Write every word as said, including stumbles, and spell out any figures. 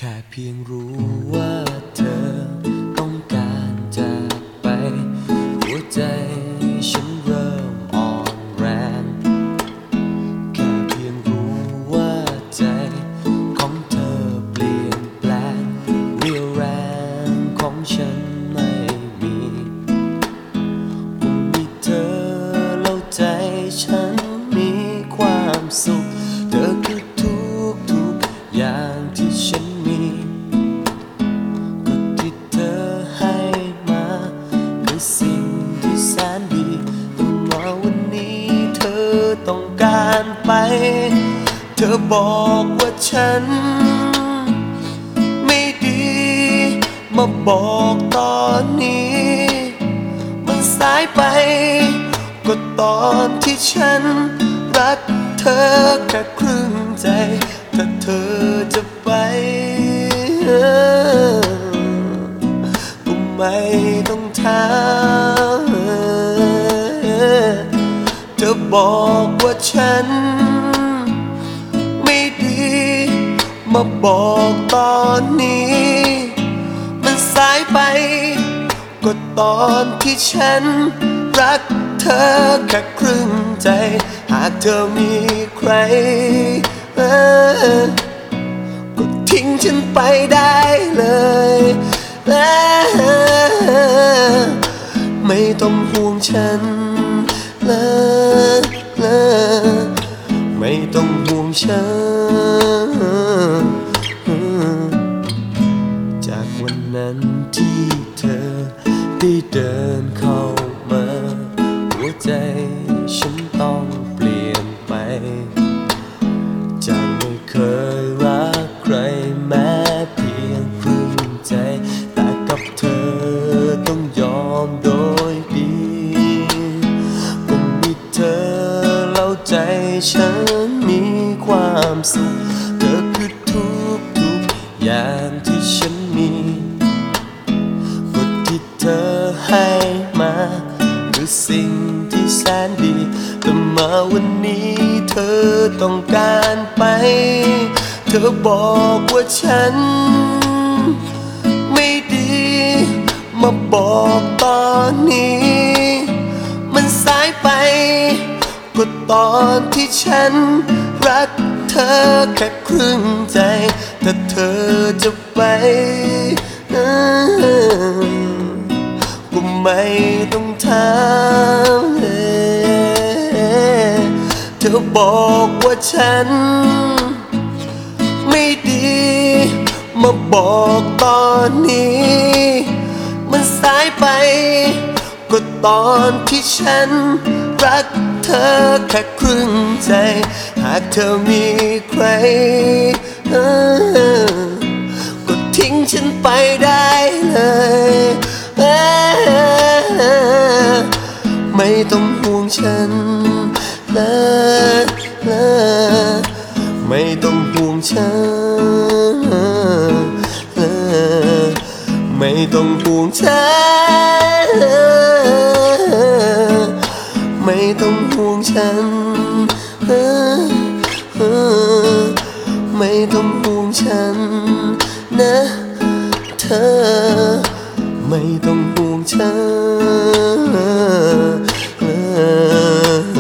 ค่เพียงรู้ว่าเธอต้องการจากไปหัวใจฉันเริ่มอ่อนแรงแค่เพียงรู้ว่าใจของเธอเปลี่ยนแปลงเรี่ยวแรงของฉันไม่มีคงมีเธอแล้วใจฉันมีความสุขเธอคือทุกทุกอย่างที่ฉันมีก็ที่เธอให้มาคือสิ่งที่แสนดีแต่ว่าวันนี้เธอต้องการไปเธอบอกว่าฉันไม่ดีมาบอกตอนนี้มันสายไปก็ตอนที่ฉันรักเธอแค่ครึ่งใจถ้าเธอจะไปก็ไม่ต้องถามเธอบอกว่าฉันไม่ดีมาบอกตอนนี้มันสายไปก็ตอนที่ฉันรักเธอแค่ครึ่งใจหากเธอมีใครก็ทิ้งฉันไปได้เลยไม่ต้องห่วงฉันเลยไม่ต้องห่วงฉันจากวันนั้นที่เธอได้เดินเข้ามาหัวใจฉันต้องเปลี่ยนไปจากไม่เคยรักใครแม้เพียงครึ่งใจแต่กับเธอต้องยอมโดยดีก็มีเธอแล้วใจฉันมีความสุขเธอคือทุกทุกอย่างที่ฉันมีก็ที่เธอให้มาคือสิ่งที่แสนดีแต่มาวันนี้เธอต้องการไปเธอบอกว่าฉันไม่ดีมาบอกตอนนี้มันสายไปก็ตอนที่ฉันรักเธอแค่ครึ่งใจถ้าเธอจะไปก็ไม่ต้องถามเธอบอกว่าฉันไม่ดีมาบอกตอนนี้มันสายไปก็ตอนที่ฉันรักเธอแค่ครึ่งใจหากเธอมีใครก็ทิ้งฉันไปได้เลยไม่ต้องห่วงฉันเลยไม่ต้องห่วงฉันเลยไม่ต้องห่วงฉันไม่ต้องห่วงฉันไม่ต้องห่วงฉันนะเธอไม่ต้องห่วงฉัน